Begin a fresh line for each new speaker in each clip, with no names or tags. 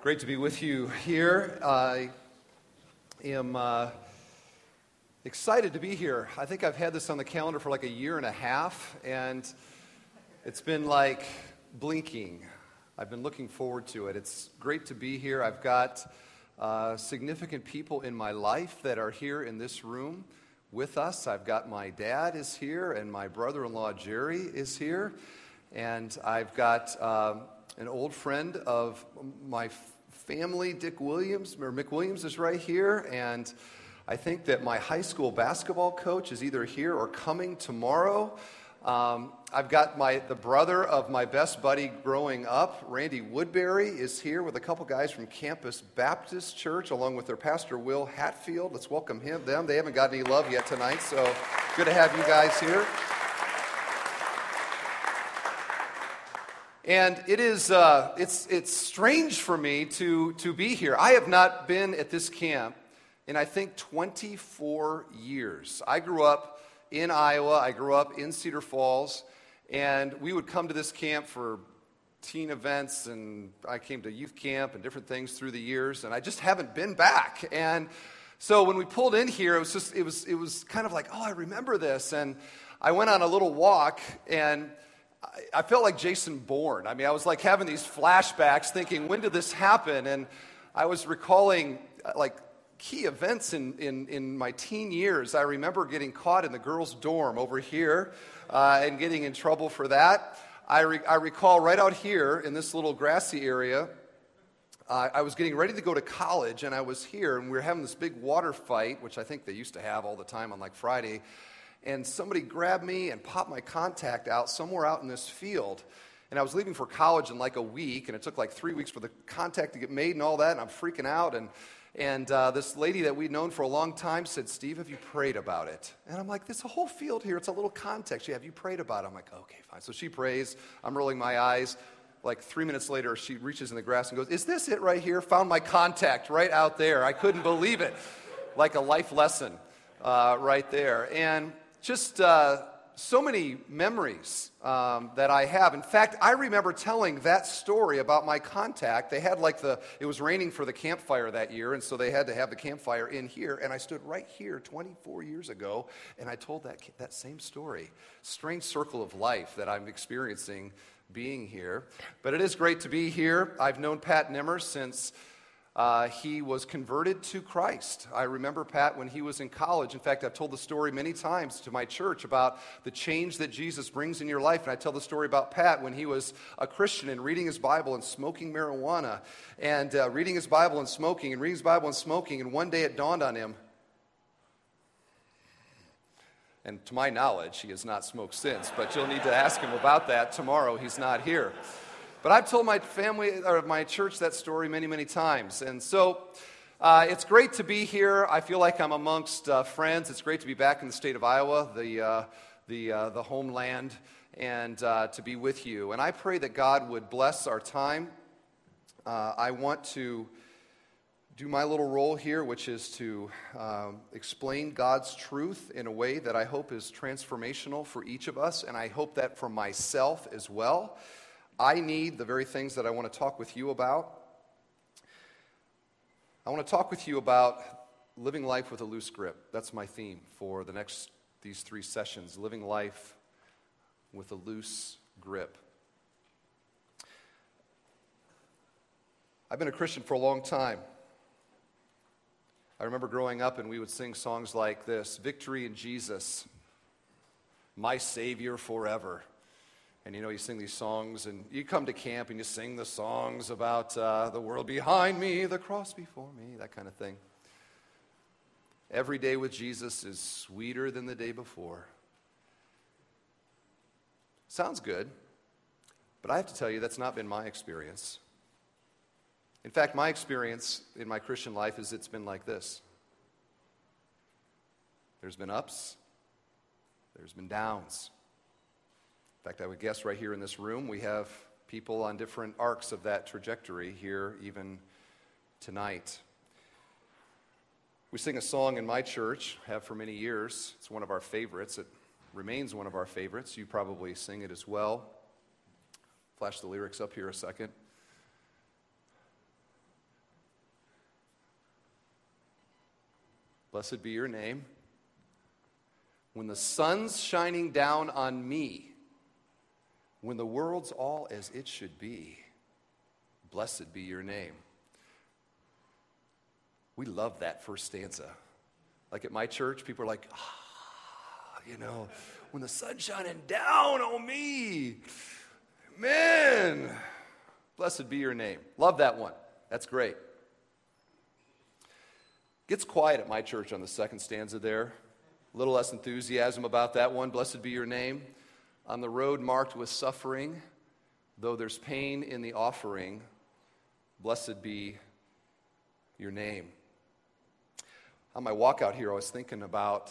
Great to be with you here. I am excited to be here. I think I've had this on the calendar for like a year and a half, and it's been like blinking. I've been looking forward to it. It's great to be here. I've got significant people in my life that are here in this room with us. I've got my dad is here, and my brother-in-law Jerry is here, and I've got an old friend of my family, Dick Williams, or Mick Williams is right here, and I think that my high school basketball coach is either here or coming tomorrow. I've got the brother of my best buddy growing up, Randy Woodbury, is here with a couple guys from Campus Baptist Church, along with their pastor, Will Hatfield. Let's welcome them. They haven't got any love yet tonight, so good to have you guys here. And it is, it's strange for me to be here. I have not been at this camp in, I think, 24 years. I grew up in Iowa. I grew up in Cedar Falls. And we would come to this camp for teen events, and I came to youth camp and different things through the years, and I just haven't been back. And so when we pulled in here, it was kind of like, oh, I remember this. And I went on a little walk, and I felt like Jason Bourne. I mean, I was like having these flashbacks thinking, when did this happen? And I was recalling like key events in my teen years. I remember getting caught in the girls' dorm over here and getting in trouble for that. I recall right out here in this little grassy area, I was getting ready to go to college, and I was here, and we were having this big water fight, which I think they used to have all the time on like Friday. And somebody grabbed me and popped my contact out somewhere out in this field. And I was leaving for college in like a week, and it took like 3 weeks for the contact to get made and all that, and I'm freaking out. And this lady that we'd known for a long time said, "Steve, have you prayed about it?" And I'm like, "There's a whole field here. It's a little context. Yeah, have you prayed about it?" I'm like, "Okay, fine." So she prays. I'm rolling my eyes. Like 3 minutes later, she reaches in the grass and goes, "Is this it right here?" Found my contact right out there. I couldn't believe it. Like a life lesson right there. And just so many memories that I have. In fact, I remember telling that story about my contact. They had it was raining for the campfire that year, and so they had to have the campfire in here. And I stood right here 24 years ago, and I told that same story. Strange circle of life that I'm experiencing being here. But it is great to be here. I've known Pat Nimmer since he was converted to Christ. I remember Pat when he was in college. In fact, I've told the story many times to my church about the change that Jesus brings in your life. And I tell the story about Pat when he was a Christian and reading his Bible and smoking marijuana, and reading his Bible and smoking, and reading his Bible and smoking. And one day it dawned on him, and to my knowledge, he has not smoked since, but you'll need to ask him about that tomorrow. He's not here. But I've told my family, or my church, that story many, many times. And so it's great to be here. I feel like I'm amongst friends. It's great to be back in the state of Iowa, the homeland, and to be with you. And I pray that God would bless our time. I want to do my little role here, which is to explain God's truth in a way that I hope is transformational for each of us, and I hope that for myself as well. I need the very things that I want to talk with you about. I want to talk with you about living life with a loose grip. That's my theme for these 3 sessions, living life with a loose grip. I've been a Christian for a long time. I remember growing up and we would sing songs like this: "Victory in Jesus, my Savior forever." And you sing these songs, and you come to camp and you sing the songs about the world behind me, the cross before me, that kind of thing. Every day with Jesus is sweeter than the day before. Sounds good, but I have to tell you that's not been my experience. In fact, my experience in my Christian life is it's been like this. There's been ups, there's been downs. In fact, I would guess right here in this room we have people on different arcs of that trajectory here even tonight. We sing a song in my church, have for many years. It's one of our favorites. It remains one of our favorites. You probably sing it as well. Flash the lyrics up here a second. Blessed be your name. When the sun's shining down on me, when the world's all as it should be, blessed be your name. We love that first stanza. Like at my church, people are like, when the sun's shining down on me, man, blessed be your name. Love that one. That's great. Gets quiet at my church on the second stanza there. A little less enthusiasm about that one. Blessed be your name. On the road marked with suffering, though there's pain in the offering, blessed be your name. On my walk out here, I was thinking about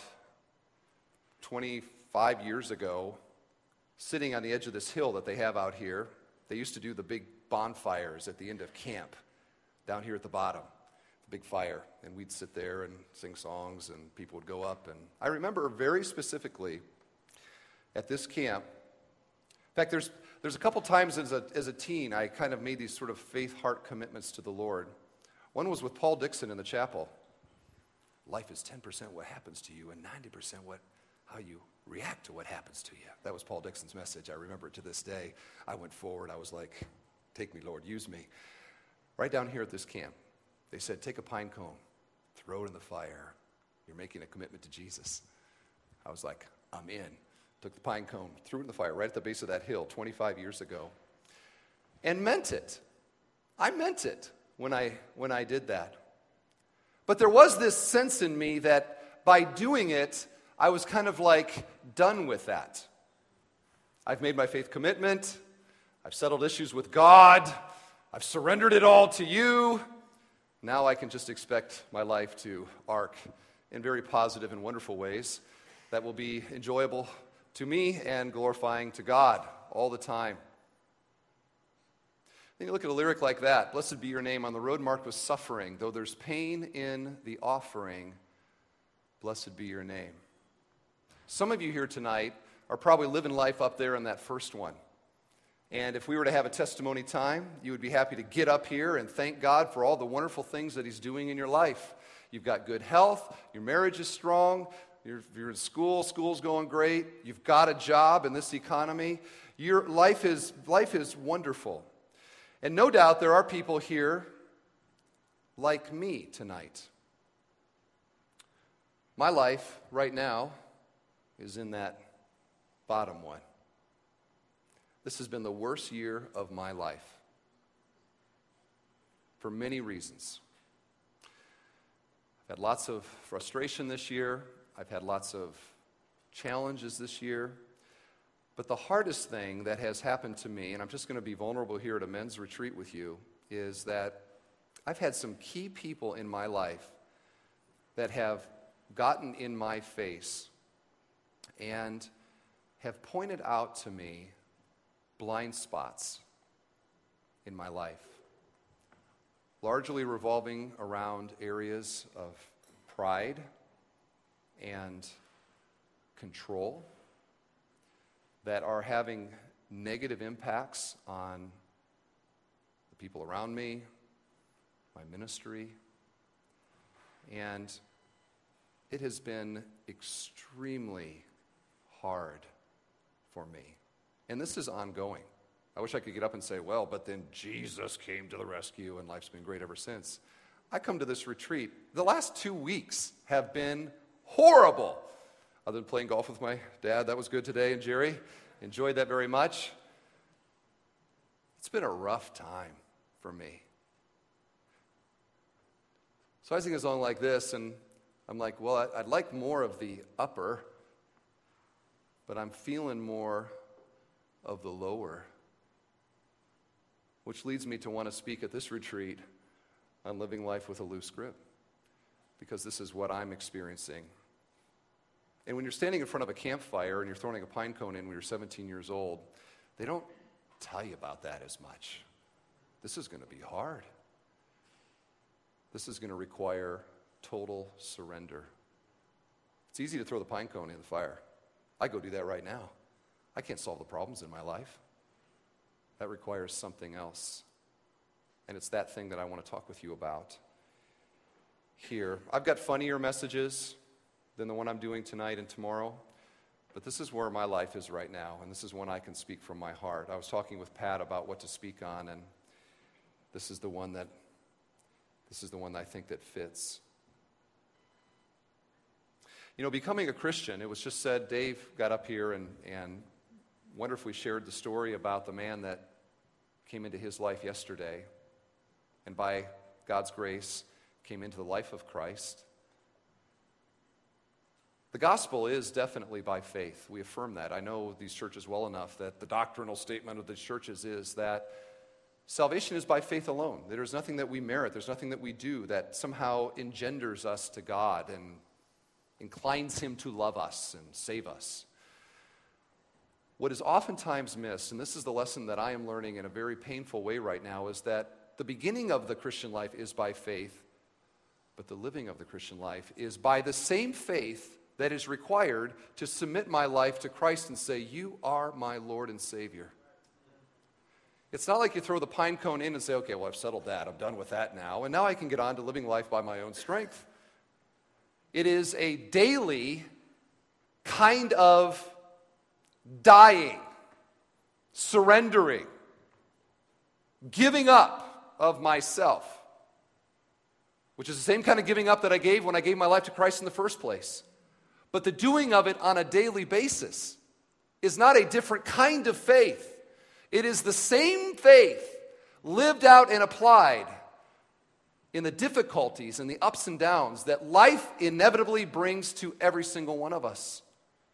25 years ago, sitting on the edge of this hill that they have out here. They used to do the big bonfires at the end of camp down here at the bottom. Big fire, and we'd sit there and sing songs, and people would go up. And I remember very specifically at this camp, in fact, there's a couple times as a teen I kind of made these sort of faith heart commitments to the Lord. One was with Paul Dixon in the chapel. Life is 10% what happens to you and 90% how you react to what happens to you. That was Paul Dixon's message. I remember it to this day. I went forward. I was like, take me, Lord, use me. Right down here at this camp. They said, take a pine cone, throw it in the fire. You're making a commitment to Jesus. I was like, I'm in. Took the pine cone, threw it in the fire right at the base of that hill 25 years ago, and meant it. I meant it when I did that. But there was this sense in me that by doing it, I was kind of like done with that. I've made my faith commitment. I've settled issues with God. I've surrendered it all to you. Now I can just expect my life to arc in very positive and wonderful ways that will be enjoyable to me and glorifying to God all the time. Then you look at a lyric like that, blessed be your name on the road marked with suffering, though there's pain in the offering, blessed be your name. Some of you here tonight are probably living life up there in that first one. And if we were to have a testimony time, you would be happy to get up here and thank God for all the wonderful things that He's doing in your life. You've got good health, your marriage is strong, you're in school, school's going great, you've got a job in this economy. Your life is wonderful. And no doubt there are people here like me tonight. My life right now is in that bottom one. This has been the worst year of my life for many reasons. I've had lots of frustration this year. I've had lots of challenges this year. But the hardest thing that has happened to me, and I'm just going to be vulnerable here at a men's retreat with you, is that I've had some key people in my life that have gotten in my face and have pointed out to me blind spots in my life, largely revolving around areas of pride and control that are having negative impacts on the people around me, my ministry, and it has been extremely hard for me. And this is ongoing. I wish I could get up and say, well, but then Jesus came to the rescue and life's been great ever since. I come to this retreat. The last 2 weeks have been horrible. Other than playing golf with my dad, that was good today, and Jerry, enjoyed that very much. It's been a rough time for me. So I sing a song like this, and I'm like, well, I'd like more of the upper, but I'm feeling more of the lower, which leads me to want to speak at this retreat on living life with a loose grip, because this is what I'm experiencing. And when you're standing in front of a campfire and you're throwing a pine cone in when you're 17 years old, they don't tell you about that as much. This is going to be hard. This is going to require total surrender. It's easy to throw the pine cone in the fire. I go do that right now. I can't solve the problems in my life. That requires something else. And it's that thing that I want to talk with you about. here. I've got funnier messages than the one I'm doing tonight and tomorrow, but this is where my life is right now, and this is one I can speak from my heart. I was talking with Pat about what to speak on, and this is the one that I think that fits. You know, becoming a Christian, it was just said, Dave got up here and wonder if we shared the story about the man that came into his life yesterday, and by God's grace came into the life of Christ. The gospel is definitely by faith. We affirm that. I know these churches well enough that the doctrinal statement of these churches is that salvation is by faith alone. There's nothing that we merit. There's nothing that we do that somehow engenders us to God and inclines Him to love us and save us. What is oftentimes missed, and this is the lesson that I am learning in a very painful way right now, is that the beginning of the Christian life is by faith, but the living of the Christian life is by the same faith that is required to submit my life to Christ and say, you are my Lord and Savior. It's not like you throw the pine cone in and say, okay, well, I've settled that. I'm done with that now. And now I can get on to living life by my own strength. It is a daily kind of dying, surrendering, giving up of myself, which is the same kind of giving up that I gave when I gave my life to Christ in the first place. But the doing of it on a daily basis is not a different kind of faith. It is the same faith lived out and applied in the difficulties and the ups and downs that life inevitably brings to every single one of us.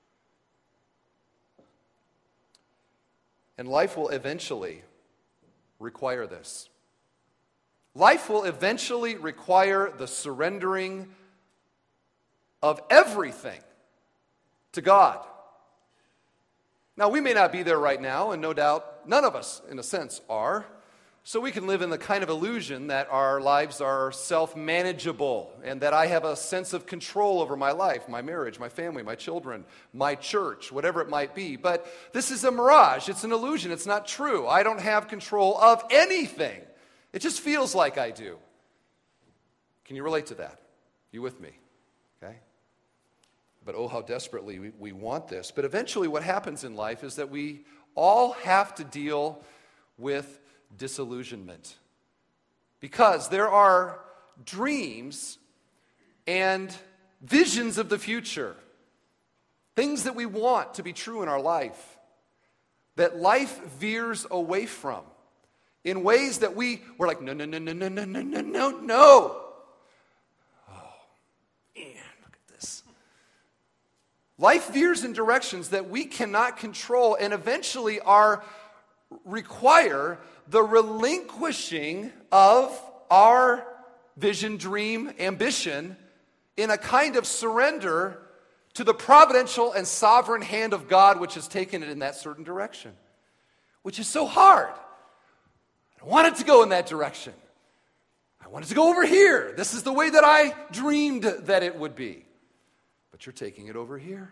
And life will eventually require this. Life will eventually require the surrendering of everything to God. Now, we may not be there right now, and no doubt none of us, in a sense, are. So we can live in the kind of illusion that our lives are self-manageable and that I have a sense of control over my life, my marriage, my family, my children, my church, whatever it might be. But this is a mirage. It's an illusion. It's not true. I don't have control of anything. It just feels like I do. Can you relate to that? You with me? Okay? But oh, how desperately we want this. But eventually what happens in life is that we all have to deal with disillusionment. Because there are dreams and visions of the future, things that we want to be true in our life, that life veers away from in ways that we're like, no. Life veers in directions that we cannot control and eventually require the relinquishing of our vision, dream, ambition in a kind of surrender to the providential and sovereign hand of God which has taken it in that certain direction, which is so hard. I don't want it to go in that direction. I want it to go over here. This is the way that I dreamed that it would be. But you're taking it over here.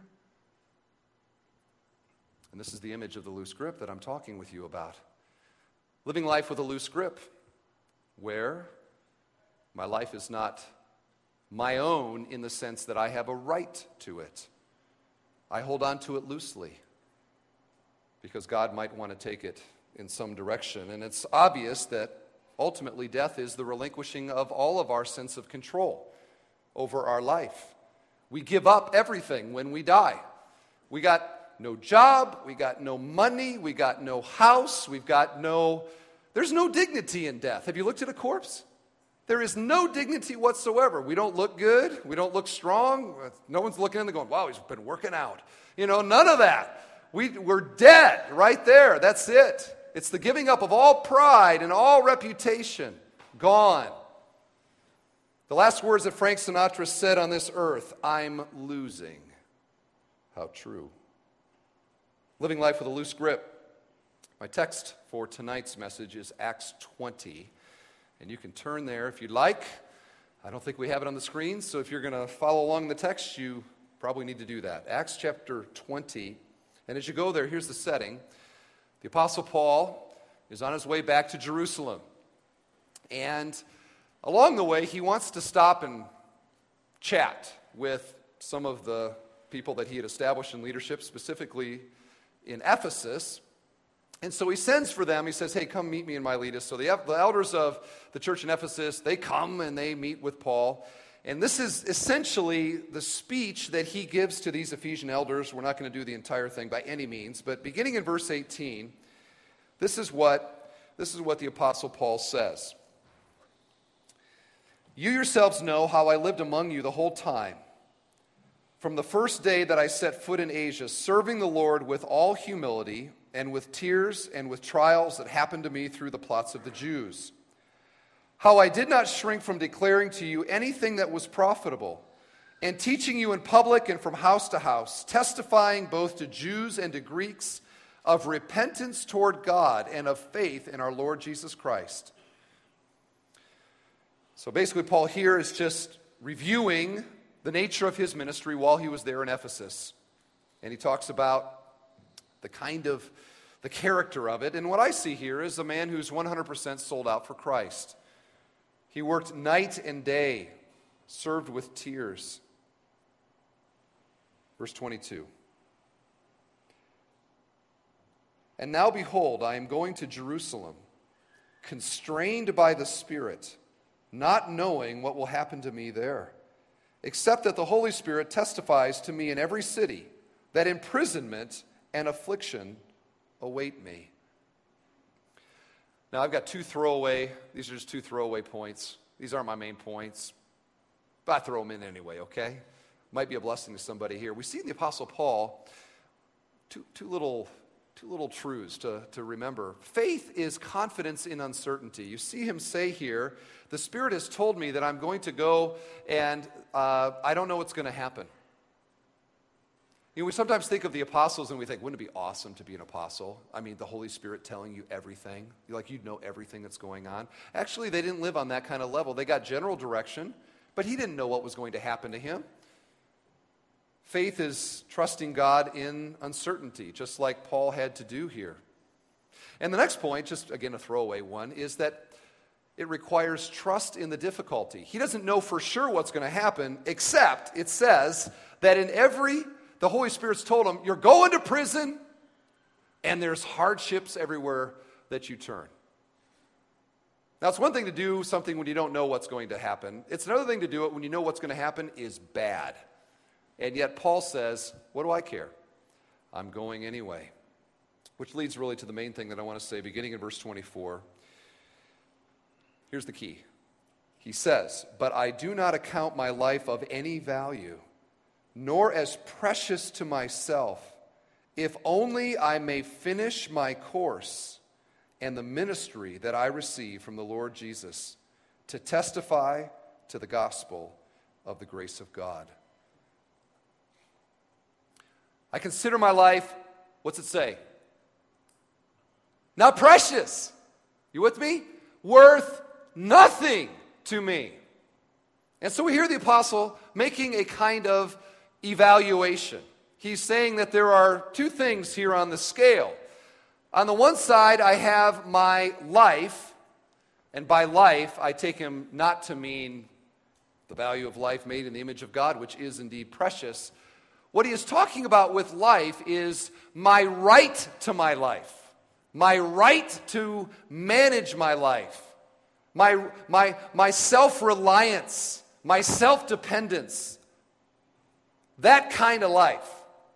And this is the image of the loose grip that I'm talking with you about. Living life with a loose grip, where my life is not my own in the sense that I have a right to it. I hold on to it loosely because God might want to take it in some direction. And it's obvious that ultimately death is the relinquishing of all of our sense of control over our life. We give up everything when we die. We got no job, we got no money, we got no house, there's no dignity in death. Have you looked at a corpse? There is no dignity whatsoever. We don't look good, we don't look strong. No one's looking in there going, wow, he's been working out. None of that. We're dead right there. That's it. It's the giving up of all pride and all reputation. Gone. The last words that Frank Sinatra said on this earth, I'm losing. How true. Living life with a loose grip. My text for tonight's message is Acts 20. And you can turn there if you'd like. I don't think we have it on the screen, so if you're going to follow along the text, you probably need to do that. Acts chapter 20. And as you go there, here's the setting. The Apostle Paul is on his way back to Jerusalem. And along the way, he wants to stop and chat with some of the people that he had established in leadership, specifically in Ephesus. And so he sends for them. He says, hey, come meet me in Miletus. So the elders of the church in Ephesus, they come and they meet with Paul. And this is essentially the speech that he gives to these Ephesian elders. We're not going to do the entire thing by any means. But beginning in verse 18, this is what the Apostle Paul says. You yourselves know how I lived among you the whole time, from the first day that I set foot in Asia, serving the Lord with all humility and with tears and with trials that happened to me through the plots of the Jews. How I did not shrink from declaring to you anything that was profitable, and teaching you in public and from house to house, testifying both to Jews and to Greeks of repentance toward God and of faith in our Lord Jesus Christ. So basically, Paul here is just reviewing the nature of his ministry while he was there in Ephesus. And he talks about the character of it. And what I see here is a man who's 100% sold out for Christ. He worked night and day, served with tears. Verse 22. And now behold, I am going to Jerusalem, constrained by the Spirit, not knowing what will happen to me there, except that the Holy Spirit testifies to me in every city that imprisonment and affliction await me. Now, I've got these are just two throwaway points. These aren't my main points, but I throw them in anyway, okay? Might be a blessing to somebody here. We see in the Apostle Paul two little truths to remember. Faith is confidence in uncertainty. You see him say here, the Spirit has told me that I'm going to go and I don't know what's going to happen. You know, we sometimes think of the apostles and we think, wouldn't it be awesome to be an apostle? I mean, the Holy Spirit telling you everything. You'd know everything that's going on. Actually, they didn't live on that kind of level. They got general direction, but he didn't know what was going to happen to him. Faith is trusting God in uncertainty, just like Paul had to do here. And the next point, just again a throwaway one, is that it requires trust in the difficulty. He doesn't know for sure what's going to happen, except it says that the Holy Spirit's told him, you're going to prison, and there's hardships everywhere that you turn. Now, it's one thing to do something when you don't know what's going to happen. It's another thing to do it when you know what's going to happen is bad. And yet Paul says, what do I care? I'm going anyway. Which leads really to the main thing that I want to say, beginning in verse 24. Here's the key. He says, but I do not account my life of any value, nor as precious to myself, if only I may finish my course and the ministry that I receive from the Lord Jesus, to testify to the gospel of the grace of God. I consider my life, what's it say? Not precious. You with me? Worth nothing to me. And so we hear the apostle making a kind of evaluation. He's saying that there are two things here on the scale. On the one side, I have my life, and by life, I take him not to mean the value of life made in the image of God, which is indeed precious. What he is talking about with life is my right to my life, my right to manage my life, my self-reliance, my self-dependence. That kind of life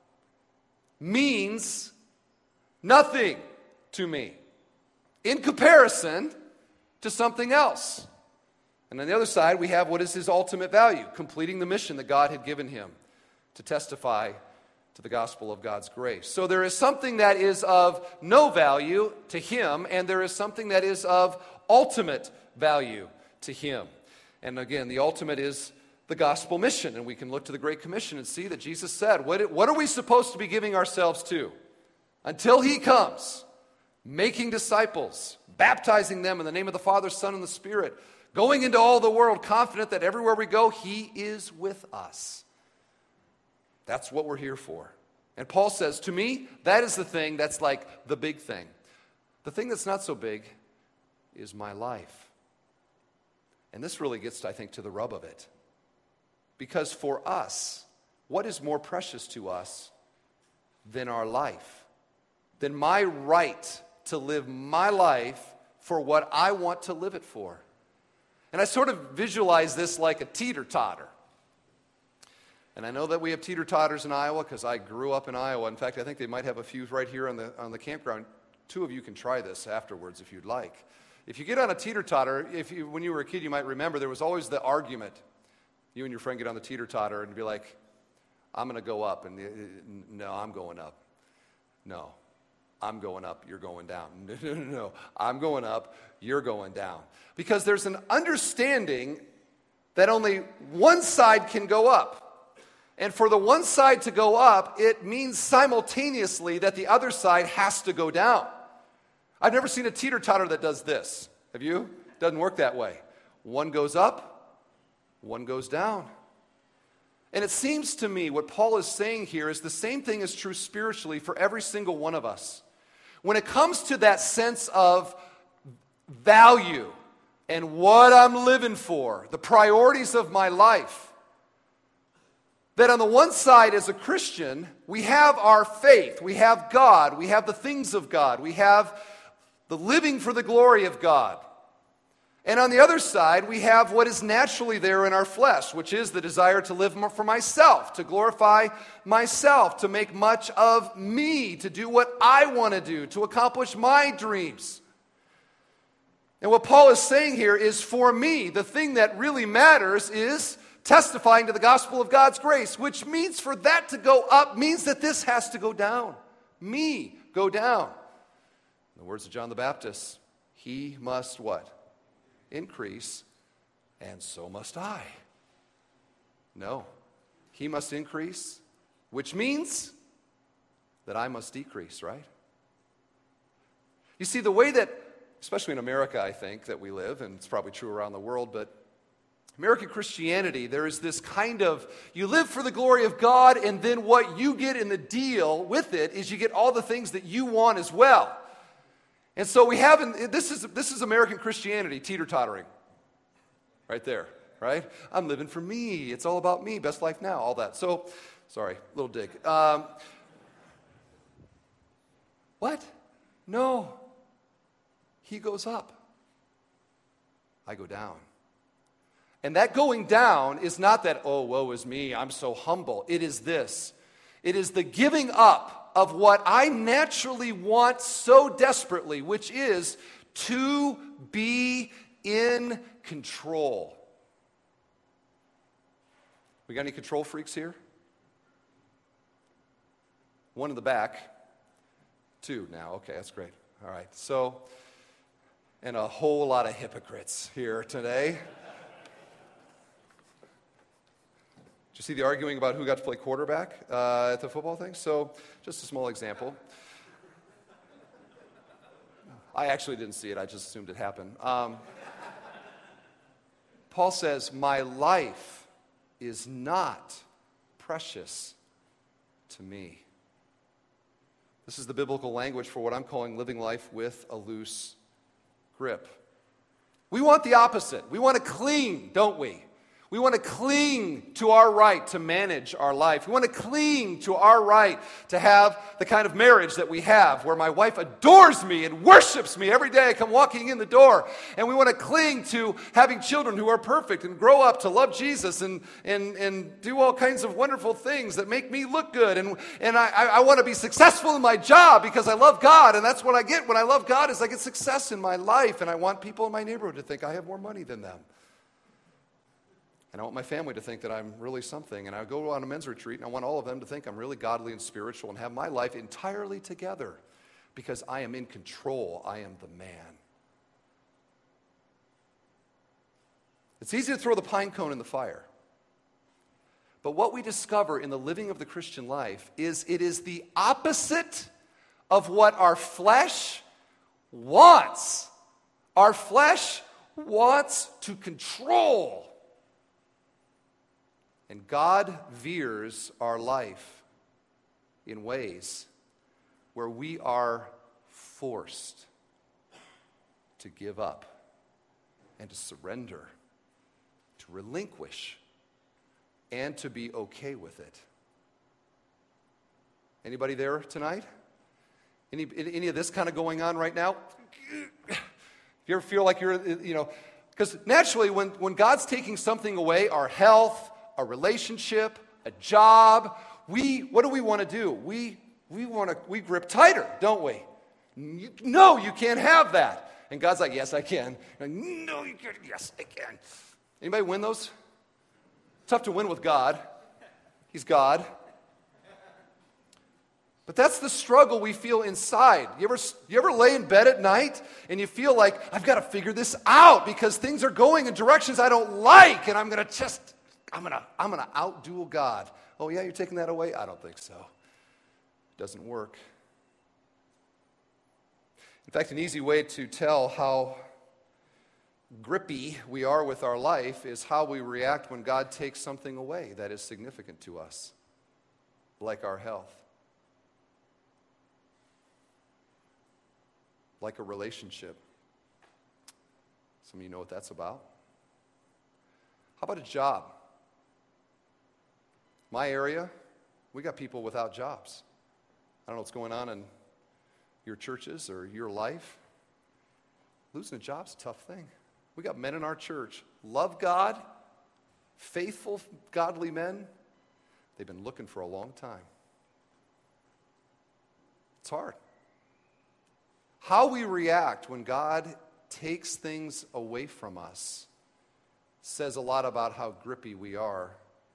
means nothing to me in comparison to something else. And on the other side, we have what is his ultimate value, completing the mission that God had given him to testify to the gospel of God's grace. So there is something that is of no value to him, and there is something that is of ultimate value to him. And again, the ultimate is the gospel mission, and we can look to the Great Commission and see that Jesus said, what are we supposed to be giving ourselves to? Until he comes, making disciples, baptizing them in the name of the Father, Son, and the Spirit, going into all the world, confident that everywhere we go, he is with us. That's what we're here for. And Paul says, to me, that is the thing that's like the big thing. The thing that's not so big is my life. And this really gets, I think, to the rub of it. Because for us, what is more precious to us than our life? Than my right to live my life for what I want to live it for? And I sort of visualize this like a teeter-totter. And I know that we have teeter-totters in Iowa because I grew up in Iowa. In fact, I think they might have a few right here on the campground. Two of you can try this afterwards if you'd like. If you get on a teeter-totter, when you were a kid, you might remember there was always the argument. You and your friend get on the teeter-totter and be like, I'm going to go up. And no, I'm going up. No, I'm going up, you're going down. No, I'm going up, you're going down. Because there's an understanding that only one side can go up. And for the one side to go up, it means simultaneously that the other side has to go down. I've never seen a teeter-totter that does this. Have you? It doesn't work that way. One goes up, one goes down. And it seems to me what Paul is saying here is the same thing is true spiritually for every single one of us. When it comes to that sense of value and what I'm living for, the priorities of my life, that on the one side as a Christian, we have our faith, we have God, we have the things of God, we have the living for the glory of God. And on the other side, we have what is naturally there in our flesh, which is the desire to live for myself, to glorify myself, to make much of me, to do what I want to do, to accomplish my dreams. And what Paul is saying here is, for me, the thing that really matters is testifying to the gospel of God's grace, which means for that to go up means that this has to go down. Me go down. In the words of John the Baptist, he must what? Increase, and so must I. No, he must increase, which means that I must decrease, right? You see, the way that, especially in America, I think, that we live, and it's probably true around the world, but American Christianity, there is this kind of, you live for the glory of God, and then what you get in the deal with it is you get all the things that you want as well. And so we have, this is American Christianity, teeter-tottering. Right there, right? I'm living for me. It's all about me. Best life now, all that. So, sorry, little dig. What? No. He goes up. I go down. And that going down is not that, oh, woe is me, I'm so humble. It is this. It is the giving up of what I naturally want so desperately, which is to be in control. We got any control freaks here? One in the back. Two now. Okay, that's great. All right. So, and a whole lot of hypocrites here today. You see the arguing about who got to play quarterback at the football thing? So, just a small example. I actually didn't see it. I just assumed it happened. Paul says, my life is not precious to me. This is the biblical language for what I'm calling living life with a loose grip. We want the opposite. We want to cling, don't we? We want to cling to our right to manage our life. We want to cling to our right to have the kind of marriage that we have, where my wife adores me and worships me every day I come walking in the door. And we want to cling to having children who are perfect and grow up to love Jesus and do all kinds of wonderful things that make me look good. And I want to be successful in my job because I love God. And that's what I get when I love God, is I get success in my life. And I want people in my neighborhood to think I have more money than them. And I want my family to think that I'm really something. And I go on a men's retreat, and I want all of them to think I'm really godly and spiritual and have my life entirely together because I am in control. I am the man. It's easy to throw the pine cone in the fire. But what we discover in the living of the Christian life is it is the opposite of what our flesh wants. Our flesh wants to control. And God veers our life in ways where we are forced to give up and to surrender, to relinquish and to be okay with it. Anybody there tonight? Any of this kind of going on right now? You ever feel like you're, because naturally when God's taking something away, our health, our relationship, a job, what do we want to do? We grip tighter, don't we? No, you can't have that. And God's like, yes, I can. Like, no, you can't. Yes, I can. Anybody win those? Tough to win with God. He's God. But that's the struggle we feel inside. You ever lay in bed at night and you feel like, I've got to figure this out because things are going in directions I don't like, and I'm gonna outduel God. Oh yeah, you're taking that away? I don't think so. It doesn't work. In fact, an easy way to tell how grippy we are with our life is how we react when God takes something away that is significant to us, like our health. Like a relationship. Some of you know what that's about. How about a job? My area, we got people without jobs. I don't know what's going on in your churches or your life. Losing a job's a tough thing. We got men in our church, love God, faithful, godly men. They've been looking for a long time. It's hard. How we react when God takes things away from us says a lot about how grippy we are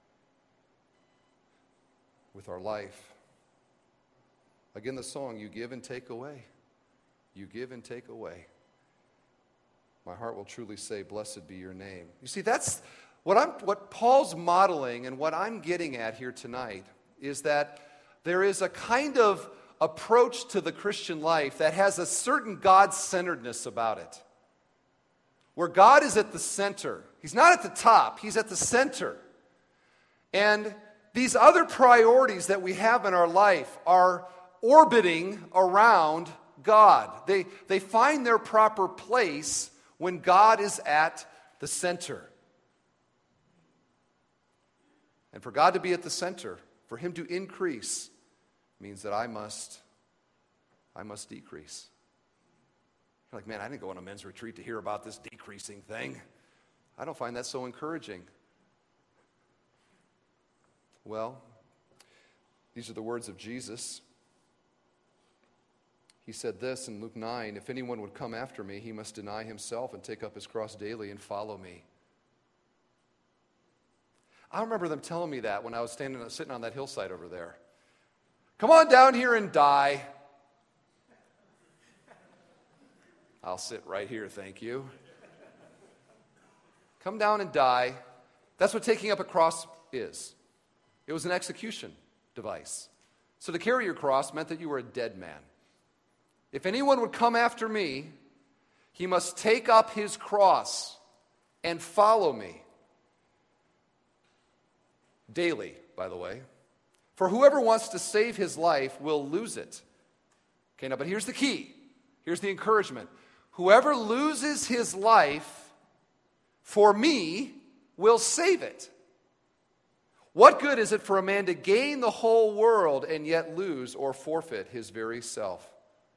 with our life. Again, the song, you give and take away. You give and take away. My heart will truly say, blessed be your name. You see, that's what Paul's modeling, and what I'm getting at here tonight is that there is a kind of approach to the Christian life that has a certain God-centeredness about it, where God is at the center. He's not at the top, he's at the center. And these other priorities that we have in our life are orbiting around God. They find their proper place when God is at the center. And for God to be at the center, for him to increase, means that I must decrease. You're like, man, I didn't go on a men's retreat to hear about this decreasing thing. I don't find that so encouraging. Well, these are the words of Jesus. He said this in Luke 9, if anyone would come after me, he must deny himself and take up his cross daily and follow me. I remember them telling me that when I was sitting on that hillside over there. Come on down here and die. I'll sit right here, thank you. Come down and die. That's what taking up a cross is. It was an execution device. So to carry your cross meant that you were a dead man. If anyone would come after me, he must take up his cross and follow me. Daily, by the way. For whoever wants to save his life will lose it. Okay, now, but here's the key. Here's the encouragement. Whoever loses his life for me will save it. What good is it for a man to gain the whole world and yet lose or forfeit his very self?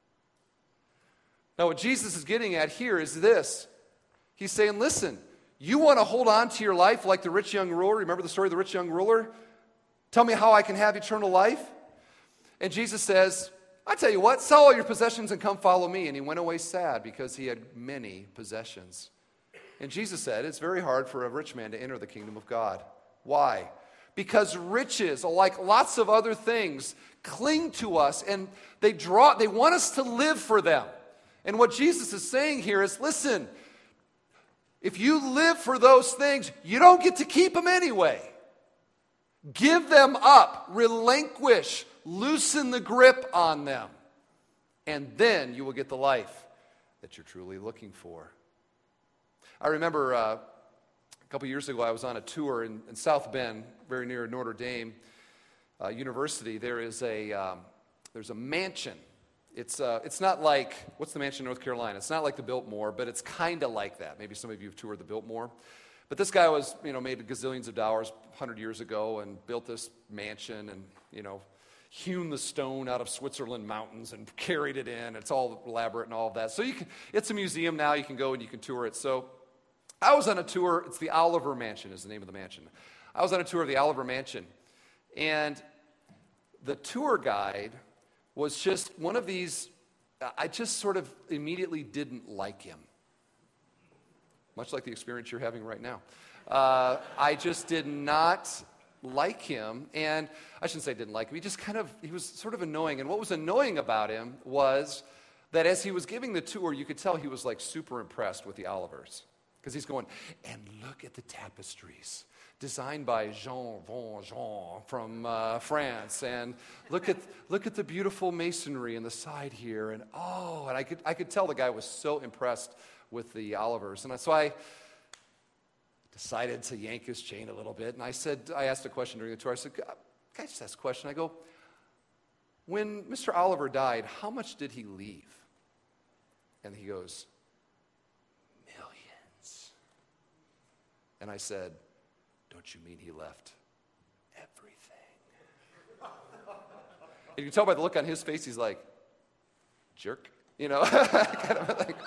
Now, what Jesus is getting at here is this. He's saying, listen, you want to hold on to your life like the rich young ruler? Remember the story of the rich young ruler? Tell me how I can have eternal life. And Jesus says, I tell you what, sell all your possessions and come follow me. And he went away sad because he had many possessions. And Jesus said, it's very hard for a rich man to enter the kingdom of God. Why? Because riches, like lots of other things, cling to us and they want us to live for them. And what Jesus is saying here is, listen, if you live for those things, you don't get to keep them anyway. Give them up, relinquish, loosen the grip on them, and then you will get the life that you're truly looking for. I remember a couple years ago I was on a tour in South Bend, very near Notre Dame University. There's a mansion. It's not like, what's the mansion in North Carolina? It's not like the Biltmore, but it's kind of like that. Maybe some of you have toured the Biltmore. But this guy was, made gazillions of dollars 100 years ago and built this mansion and, hewn the stone out of Switzerland mountains and carried it in. It's all elaborate and all of that. So it's a museum now. You can go and you can tour it. So I was on a tour. It's the Oliver Mansion is the name of the mansion. I was on a tour of the Oliver Mansion. And the tour guide was just one of these, I just sort of immediately didn't like him. Much like the experience you're having right now. I just did not like him, and I shouldn't say didn't like him, he was sort of annoying, and what was annoying about him was that as he was giving the tour, you could tell he was like super impressed with the Olivers, because he's going, and look at the tapestries designed by Jean Valjean from France, and look at the beautiful masonry in the side here, and I could tell the guy was so impressed with the Olivers, and so I decided to yank his chain a little bit, and I asked a question during the tour. I said, "Can I just ask a question?" I go, "When Mr. Oliver died, how much did he leave?" And he goes, "Millions." And I said, "Don't you mean he left everything?" And you can tell by the look on his face, he's like, "Jerk," kind of like.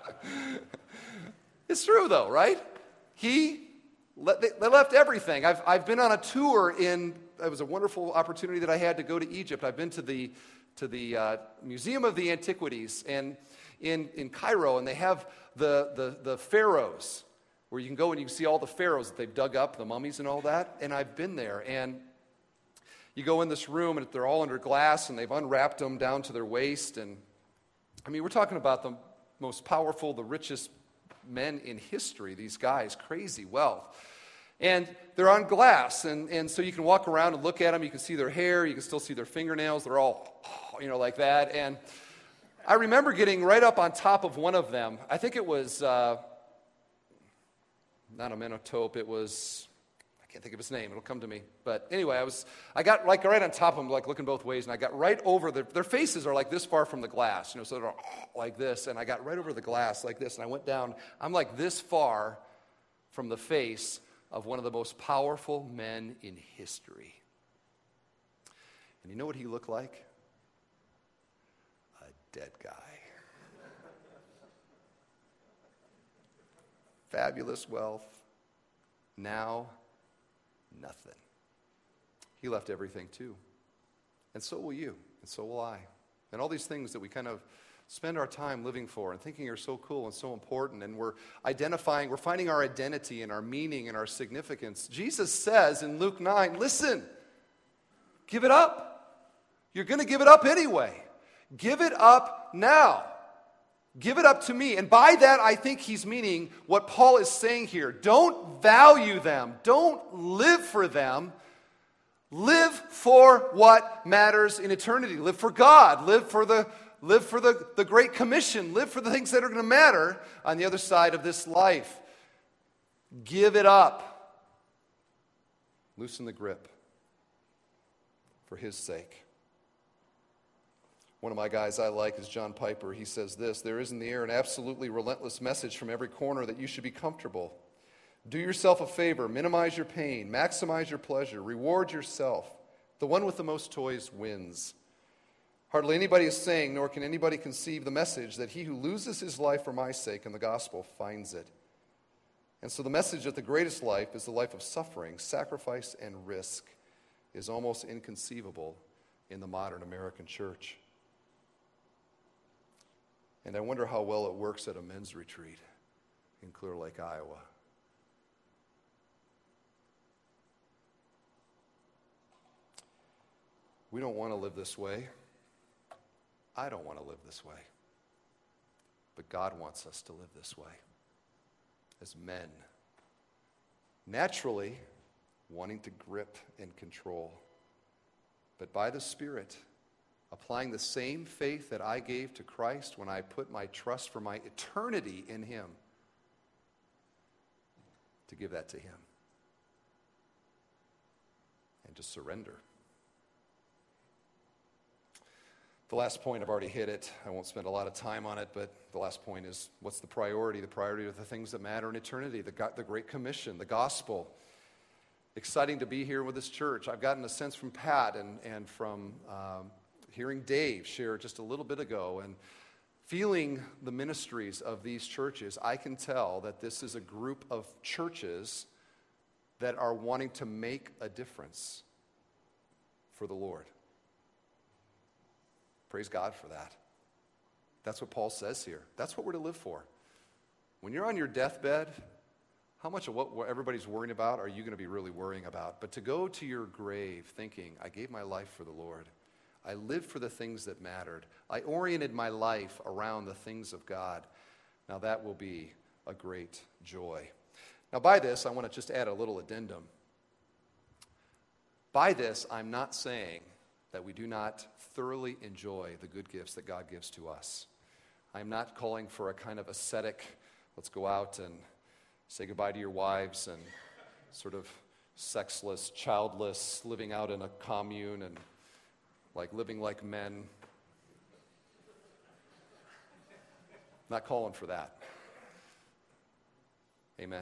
It's true, though, right? They left everything. I've been on a tour it was a wonderful opportunity that I had to go to Egypt. I've been to the Museum of the Antiquities and in Cairo, and they have the pharaohs, where you can go and you can see all the pharaohs that they've dug up, the mummies and all that, and I've been there. And you go in this room, and they're all under glass, and they've unwrapped them down to their waist, and we're talking about the most powerful, the richest men in history, these guys, crazy wealth. And they're on glass, and so you can walk around and look at them. You can see their hair. You can still see their fingernails. They're all, like that. And I remember getting right up on top of one of them. I think it was not a Menotope. It was, I can't think of his name. It'll come to me. But anyway, I got like right on top of them, like looking both ways, and I got right over their faces are like this far from the glass, so they're like this, and I got right over the glass like this, and I went down. I'm like this far from the face of one of the most powerful men in history. And you know what he looked like? A dead guy. Fabulous wealth. Now, nothing. He left everything too. And so will you, and so will I. And all these things that we kind of spend our time living for and thinking are so cool and so important, and we're finding our identity and our meaning and our significance. Jesus says in Luke 9, listen, give it up. You're going to give it up anyway. Give it up now. Give it up to me. And by that, I think he's meaning what Paul is saying here. Don't value them. Don't live for them. Live for what matters in eternity. Live for God. Live for the Great Commission. Live for the things that are going to matter on the other side of this life. Give it up. Loosen the grip for his sake. One of my guys I like is John Piper. He says this: there is in the air an absolutely relentless message from every corner that you should be comfortable. Do yourself a favor, minimize your pain, maximize your pleasure, reward yourself. The one with the most toys wins. Hardly anybody is saying, nor can anybody conceive the message that he who loses his life for my sake in the gospel finds it. And so the message that the greatest life is the life of suffering, sacrifice, and risk is almost inconceivable in the modern American church. And I wonder how well it works at a men's retreat in Clear Lake, Iowa. We don't want to live this way. I don't want to live this way. But God wants us to live this way as men. Naturally, wanting to grip and control. But by the Spirit, applying the same faith that I gave to Christ when I put my trust for my eternity in Him, to give that to Him and to surrender. The last point, I've already hit it. I won't spend a lot of time on it, but the last point is, what's the priority? The priority are the things that matter in eternity, the Great Commission, the gospel. Exciting to be here with this church. I've gotten a sense from Pat and from hearing Dave share just a little bit ago, and feeling the ministries of these churches, I can tell that this is a group of churches that are wanting to make a difference for the Lord. Praise God for that. That's what Paul says here. That's what we're to live for. When you're on your deathbed, how much of what everybody's worrying about are you going to be really worrying about? But to go to your grave thinking, I gave my life for the Lord. I lived for the things that mattered. I oriented my life around the things of God. Now that will be a great joy. Now by this, I want to just add a little addendum. By this, I'm not saying that we do not thoroughly enjoy the good gifts that God gives to us. I'm not calling for a kind of ascetic, let's go out and say goodbye to your wives and sort of sexless, childless, living out in a commune and like living like men. Not calling for that. Amen.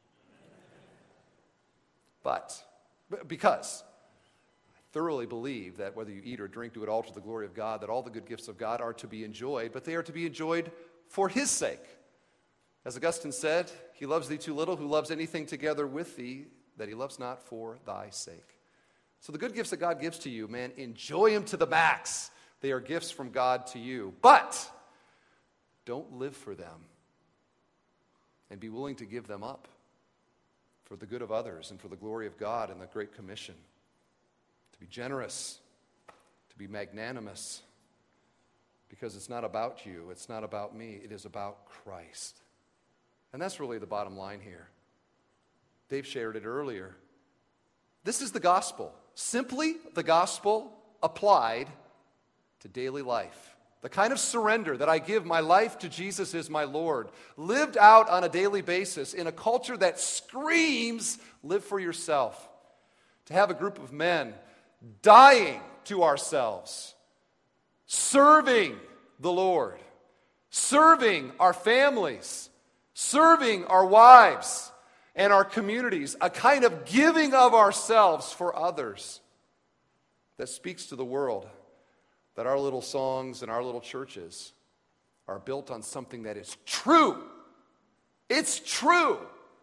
But because thoroughly believe that whether you eat or drink, do it all to the glory of God, that all the good gifts of God are to be enjoyed, but they are to be enjoyed for His sake. As Augustine said, He loves thee too little, who loves anything together with thee, that he loves not for thy sake. So the good gifts that God gives to you, man, enjoy them to the max. They are gifts from God to you. But don't live for them, and be willing to give them up for the good of others and for the glory of God and the Great Commission. To be generous, to be magnanimous, because it's not about you, it's not about me, it is about Christ. And that's really the bottom line here. Dave shared it earlier. This is the gospel. Simply the gospel applied to daily life. The kind of surrender that I give my life to Jesus as my Lord, lived out on a daily basis in a culture that screams, live for yourself. To have a group of men dying to ourselves, serving the Lord, serving our families, serving our wives and our communities, a kind of giving of ourselves for others that speaks to the world that our little songs and our little churches are built on something that is true. It's true.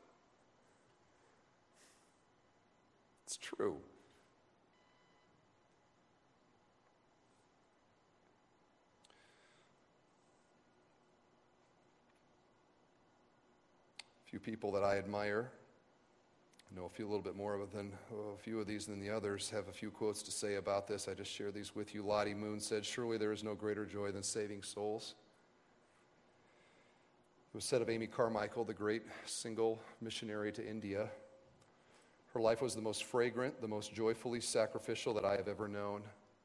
It's true. A few people that I admire, I know a little bit more than a few of these than the others, have a few quotes to say about this. I just share these with you. Lottie Moon said, "Surely there is no greater joy than saving souls." It was said of Amy Carmichael, the great single missionary to India, her life was the most fragrant, the most joyfully sacrificial that I have ever known.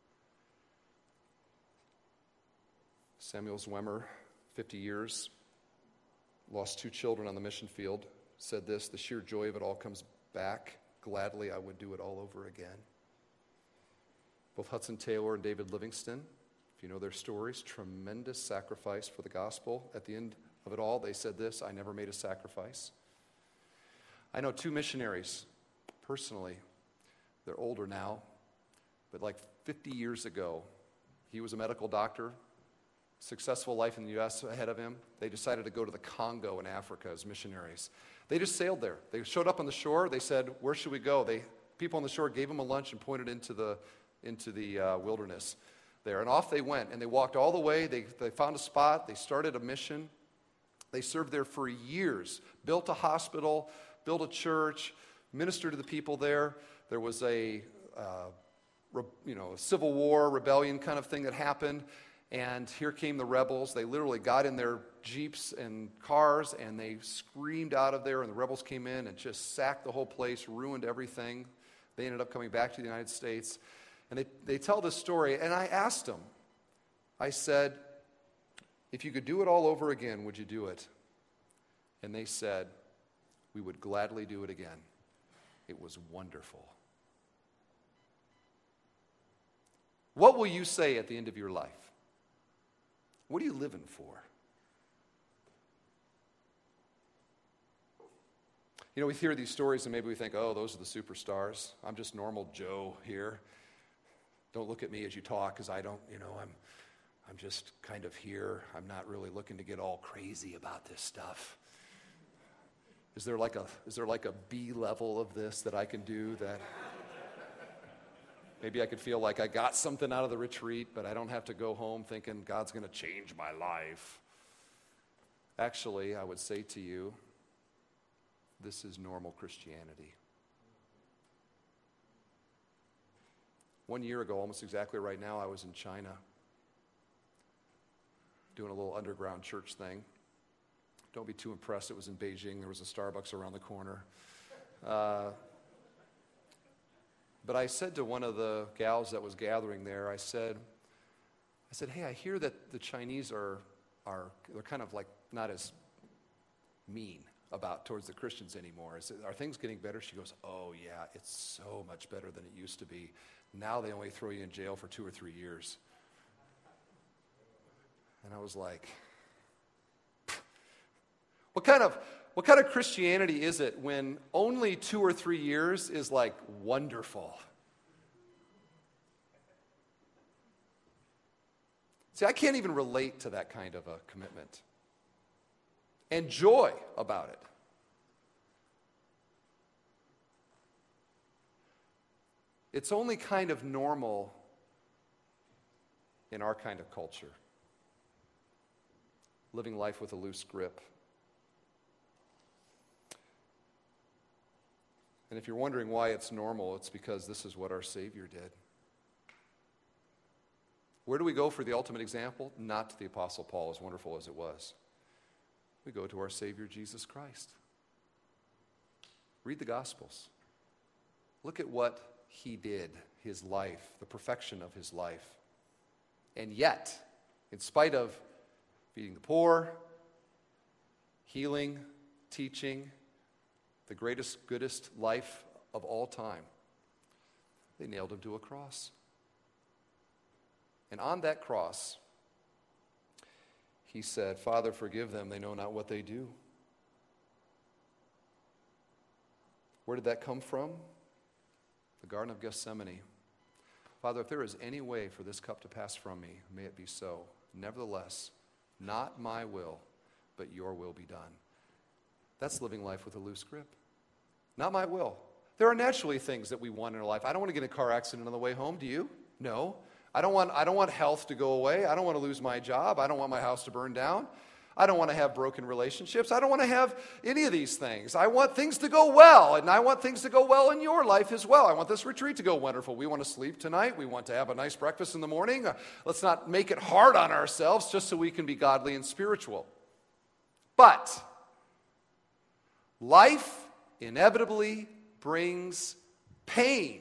Samuel Zwemer, 50 years, lost 2 children on the mission field, said this, "The sheer joy of it all comes back. Gladly I would do it all over again." Both Hudson Taylor and David Livingston, if you know their stories, tremendous sacrifice for the gospel. At the end of it all, they said this, "I never made a sacrifice." I know 2 missionaries, personally. They're older now, but like 50 years ago, he was a medical doctor, successful life in the U.S. ahead of him. They decided to go to the Congo in Africa as missionaries. They just sailed there. They showed up on the shore. They said, "Where should we go?" People on the shore gave them a lunch and pointed into the wilderness there. And off they went. And they walked all the way. They found a spot. They started a mission. They served there for years. Built a hospital, built a church, ministered to the people there. There was a civil war, rebellion kind of thing that happened. And here came the rebels. They literally got in their jeeps and cars, and they screamed out of there, and the rebels came in and just sacked the whole place, ruined everything. They ended up coming back to the United States. And they tell this story, and I asked them, I said, "If you could do it all over again, would you do it?" And they said, "We would gladly do it again. It was wonderful." What will you say at the end of your life? What are you living for? You know, we hear these stories and maybe we think, oh, those are the superstars. I'm just normal Joe here. Don't look at me as you talk because I'm just kind of here. I'm not really looking to get all crazy about this stuff. Is there like a B level of this that I can do that maybe I could feel like I got something out of the retreat, but I don't have to go home thinking God's going to change my life? Actually, I would say to you, this is normal Christianity. 1 year ago, almost exactly right now, I was in China doing a little underground church thing. Don't be too impressed. It was in Beijing. There was a Starbucks around the corner. But I said to one of the gals that was gathering there, I said, hey, I hear that the Chinese are they're kind of like not as mean towards the Christians anymore. Are things getting better? She goes, oh yeah, it's so much better than it used to be. Now they only throw you in jail for 2 or 3 years. And I was like, what kind of Christianity is it when only 2 or 3 years is like wonderful? See, I can't even relate to that kind of a commitment. And joy about it. It's only kind of normal in our kind of culture. Living life with a loose grip. And if you're wondering why it's normal, it's because this is what our Savior did. Where do we go for the ultimate example? Not to the Apostle Paul, as wonderful as it was. We go to our Savior, Jesus Christ. Read the Gospels. Look at what he did, his life, the perfection of his life. And yet, in spite of feeding the poor, healing, teaching, the greatest, goodest life of all time, they nailed him to a cross. And on that cross, he said, Father, forgive them, they know not what they do. Where did that come from? The Garden of Gethsemane. Father, if there is any way for this cup to pass from me, may it be so. Nevertheless, not my will, but your will be done. That's living life with a loose grip. Not my will. There are naturally things that we want in our life. I don't want to get in a car accident on the way home, do you? No. I don't want health to go away. I don't want to lose my job. I don't want my house to burn down. I don't want to have broken relationships. I don't want to have any of these things. I want things to go well, and I want things to go well in your life as well. I want this retreat to go wonderful. We want to sleep tonight. We want to have a nice breakfast in the morning. Let's not make it hard on ourselves just so we can be godly and spiritual. But life inevitably brings pain.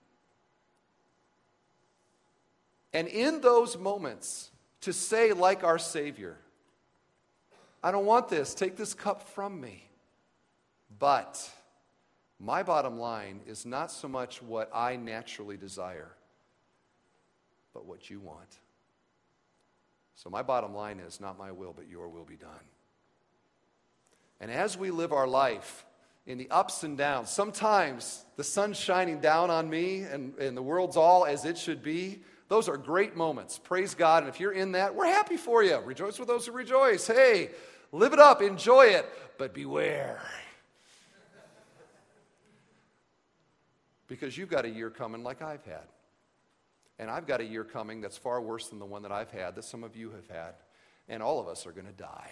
And in those moments, to say like our Savior, I don't want this, take this cup from me. But my bottom line is not so much what I naturally desire, but what you want. So my bottom line is not my will, but your will be done. And as we live our life in the ups and downs, sometimes the sun's shining down on me and the world's all as it should be. Those are great moments. Praise God. And if you're in that, we're happy for you. Rejoice with those who rejoice. Hey, live it up, enjoy it, but beware. Because you've got a year coming like I've had. And I've got a year coming that's far worse than the one that I've had, that some of you have had. And all of us are going to die.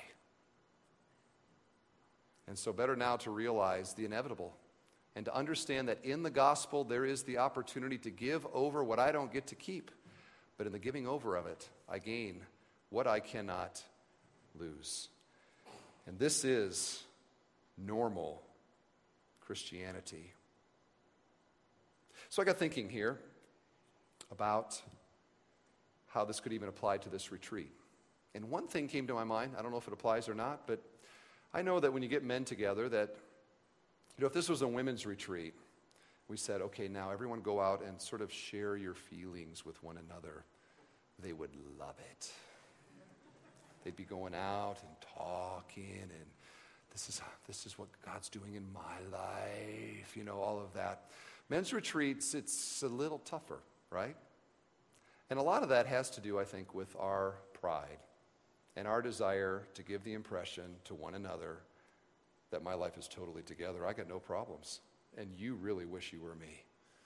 And so better now to realize the inevitable and to understand that in the gospel there is the opportunity to give over what I don't get to keep. But in the giving over of it, I gain what I cannot lose. And this is normal Christianity. So I got thinking here about how this could even apply to this retreat. And one thing came to my mind. I don't know if it applies or not, but I know that when you get men together that, if this was a women's retreat, we said, okay, now everyone go out and sort of share your feelings with one another. They would love it. They'd be going out and talking, and this is what God's doing in my life, all of that. Men's retreats, it's a little tougher, right? And a lot of that has to do, I think, with our pride and our desire to give the impression to one another that my life is totally together. I got no problems, and you really wish you were me.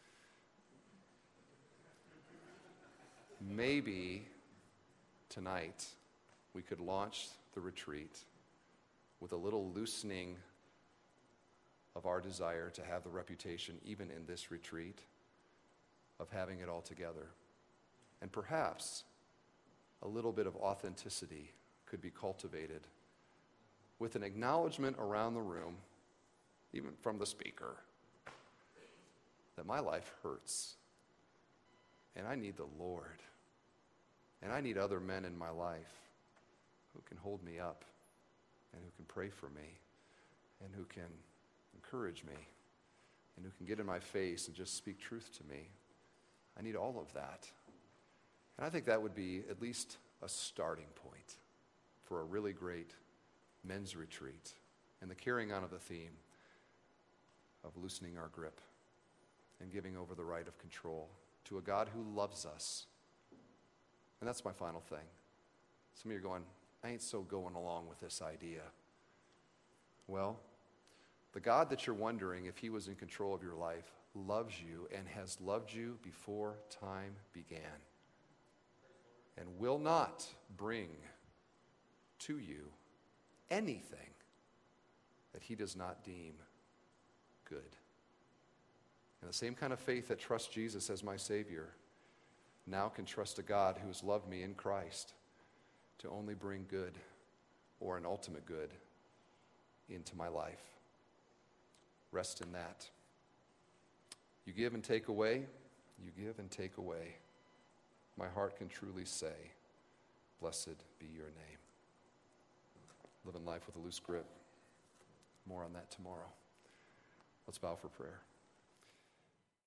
Maybe tonight we could launch the retreat with a little loosening of our desire to have the reputation, even in this retreat, of having it all together. And perhaps a little bit of authenticity could be cultivated with an acknowledgement around the room, even from the speaker, that my life hurts, and I need the Lord, and I need other men in my life who can hold me up and who can pray for me and who can encourage me and who can get in my face and just speak truth to me. I need all of that. And I think that would be at least a starting point for a really great men's retreat and the carrying on of the theme of loosening our grip and giving over the right of control to a God who loves us. And that's my final thing. Some of you are going, I ain't so going along with this idea. Well, the God that you're wondering if he was in control of your life loves you and has loved you before time began and will not bring to you anything that he does not deem good. And the same kind of faith that trusts Jesus as my Savior now can trust a God who has loved me in Christ to only bring good or an ultimate good into my life. Rest in that. You give and take away. You give and take away. My heart can truly say, blessed be your name. Living life with a loose grip. More on that tomorrow. Let's bow for prayer.